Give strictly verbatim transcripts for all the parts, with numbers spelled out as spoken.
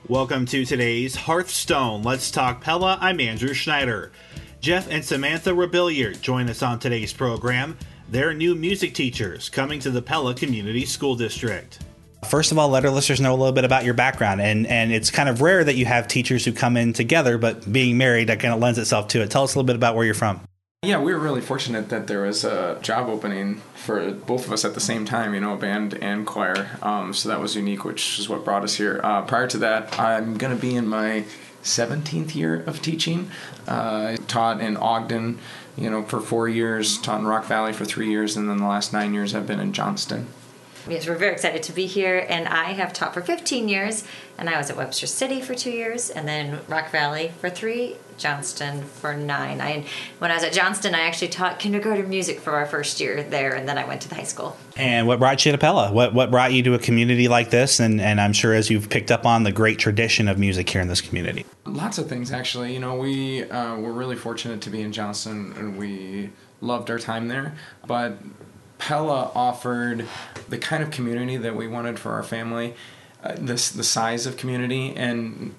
Welcome to today's Hearthstone. Let's talk Pella. I'm Andrew Schneider. Jeff and Samantha Rebelliard join us on today's program. They're new music teachers coming to the Pella Community School District. First of all, let our listeners know a little bit about your background. And, and it's kind of rare that you have teachers who come in together, but being married, that kind of lends itself to it. Tell us a little bit about where you're from. Yeah, we were really fortunate that there was a job opening for both of us at the same time, you know, band and choir. Um, so that was unique, which is what brought us here. Uh, prior to that, I'm going to be in my seventeenth year of teaching. Uh, I taught in Ogden, you know, for four years, taught in Rock Valley for three years, and then the last nine years I've been in Johnston. Yes, we're very excited to be here, and I have taught for fifteen years, and I was at Webster City for two years, and then Rock Valley for three, Johnston for nine. I, when I was at Johnston, I actually taught kindergarten music for our first year there, and then I went to the high school. And what brought you to Pella? What what brought you to a community like this? And, and I'm sure as you've picked up on the great tradition of music here in this community. Lots of things, actually. You know, we uh, were really fortunate to be in Johnston, and we loved our time there, but Pella offered the kind of community that we wanted for our family, uh, this the size of community, and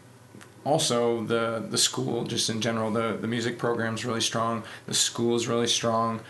also the the school just in general. The the music program's really strong. The school is really strong,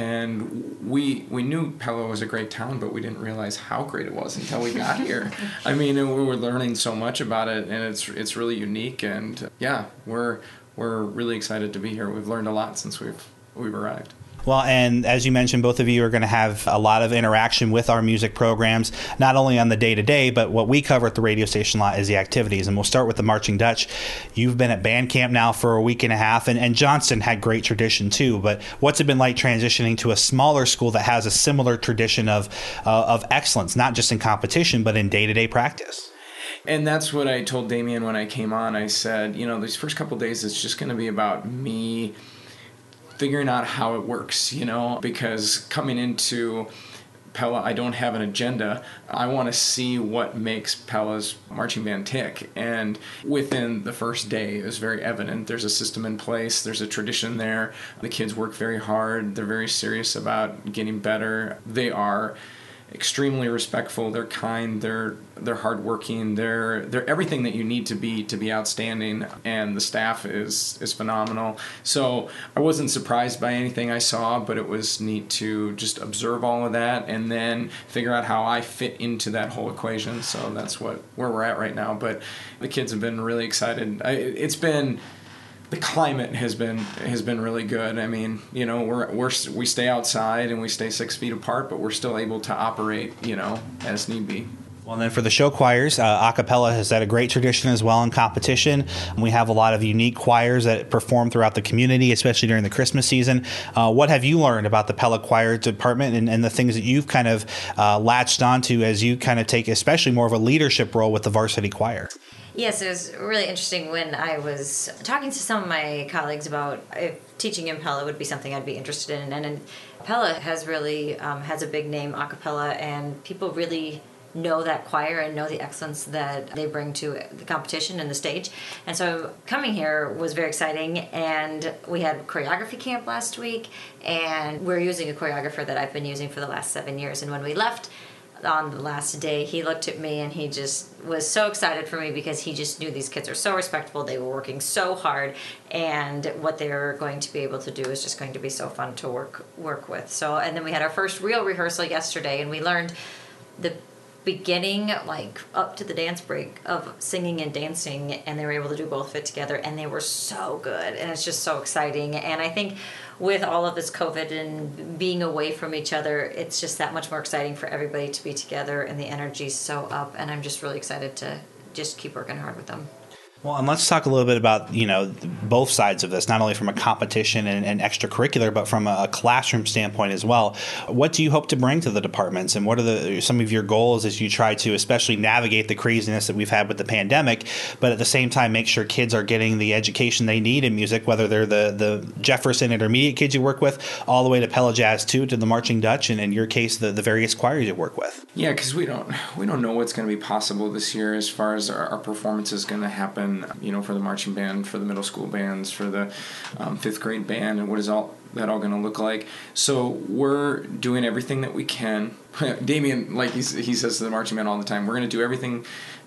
and we we knew Pella was a great town, but we didn't realize how great it was until we got here. I mean, we were learning so much about it, and it's it's really unique. And yeah, we're we're really excited to be here. We've learned a lot since we've we've arrived. Well, and as you mentioned, both of you are going to have a lot of interaction with our music programs, not only on the day-to-day, but what we cover at the radio station a lot is the activities. And we'll start with the Marching Dutch. You've been at band camp now for a week and a half, and, and Johnston had great tradition too. But what's it been like transitioning to a smaller school that has a similar tradition of uh, of excellence, not just in competition, but in day-to-day practice? And that's what I told Damien when I came on. I said, you know, these first couple of days, it's just going to be about me figuring out how it works, you know, because coming into Pella, I don't have an agenda. I want to see what makes Pella's marching band tick. And within the first day, it was very evident. There's a system in place. There's a tradition there. The kids work very hard. They're very serious about getting better. They are extremely respectful. They're kind. They're they're hardworking. They're they're everything that you need to be to be outstanding. And the staff is is phenomenal. So I wasn't surprised by anything I saw, but it was neat to just observe all of that and then figure out how I fit into that whole equation. So that's what where we're at right now. But the kids have been really excited. I, it's been. The climate has been has been really good. I mean, you know, we're we're we stay outside and we stay six feet apart, but we're still able to operate, you know, as need be. Well, and then for the show choirs, uh, a cappella has had a great tradition as well in competition. We have a lot of unique choirs that perform throughout the community, especially during the Christmas season. Uh, what have you learned about the Pella Choir Department and, and the things that you've kind of uh, latched onto as you kind of take especially more of a leadership role with the varsity choir? Yes, it was really interesting when I was talking to some of my colleagues about if teaching in Pella would be something I'd be interested in. And, and Pella has really um, has a big name, a cappella, and people really know that choir and know the excellence that they bring to the competition and the stage. And so coming here was very exciting, and we had choreography camp last week, and we're using a choreographer that I've been using for the last seven years. And when we left on the last day, he looked at me and he just was so excited for me because he just knew these kids are so respectful. They were working so hard, and what they're going to be able to do is just going to be so fun to work work with. So, and then we had our first real rehearsal yesterday, and we learned the beginning, like up to the dance break of singing and dancing, and they were able to do both of it together, and they were so good, and it's just so exciting. And I think with all of this COVID and being away from each other, it's just that much more exciting for everybody to be together, and the energy's so up, and I'm just really excited to just keep working hard with them. Well, and let's talk a little bit about, you know, both sides of this, not only from a competition and, and extracurricular, but from a, a classroom standpoint as well. What do you hope to bring to the departments, and what are the some of your goals as you try to especially navigate the craziness that we've had with the pandemic, but at the same time make sure kids are getting the education they need in music, whether they're the, the Jefferson intermediate kids you work with, all the way to Pella Jazz two, to the Marching Dutch, and in your case, the, the various choirs you work with? Yeah, because we don't we don't know what's going to be possible this year as far as our, our performance is going to happen. You know, for the marching band, for the middle school bands, for the um, fifth grade band, and what is all that all going to look like. So we're doing everything that we can. Damien, like he, he says to the marching band all the time, we're going to do everything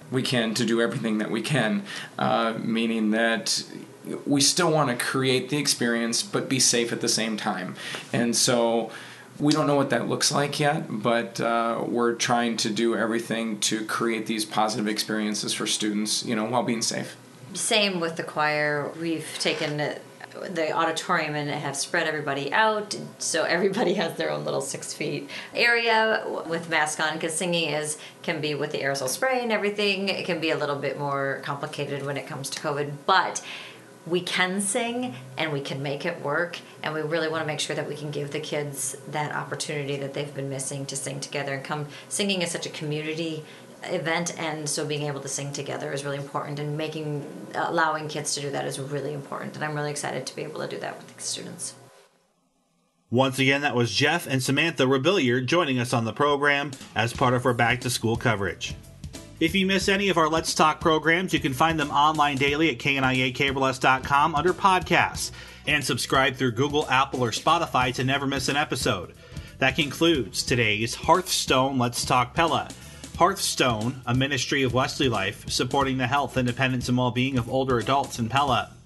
we can to do everything that we can, uh, meaning that we still want to create the experience but be safe at the same time. And so we don't know what that looks like yet, but uh, we're trying to do everything to create these positive experiences for students, you know, while being safe. Same with the choir. We've taken the auditorium and have spread everybody out, so everybody has their own little six feet area with mask on, because singing is can be with the aerosol spray and everything. It can be a little bit more complicated when it comes to COVID, but we can sing and we can make it work, and we really want to make sure that we can give the kids that opportunity that they've been missing to sing together and come. Singing is such a community event, and so being able to sing together is really important, and making allowing kids to do that is really important, and I'm really excited to be able to do that with the students. Once again, that was Jeff and Samantha Rebilliard joining us on the program as part of our back to school coverage. If you miss any of our Let's Talk programs, you can find them online daily at K N I A Cable S dot com under podcasts, and subscribe through Google, Apple, or Spotify to never miss an episode. That concludes today's Hearthstone Let's Talk Pella. Hearthstone, a ministry of Wesley Life, supporting the health, independence, and well-being of older adults in Pella.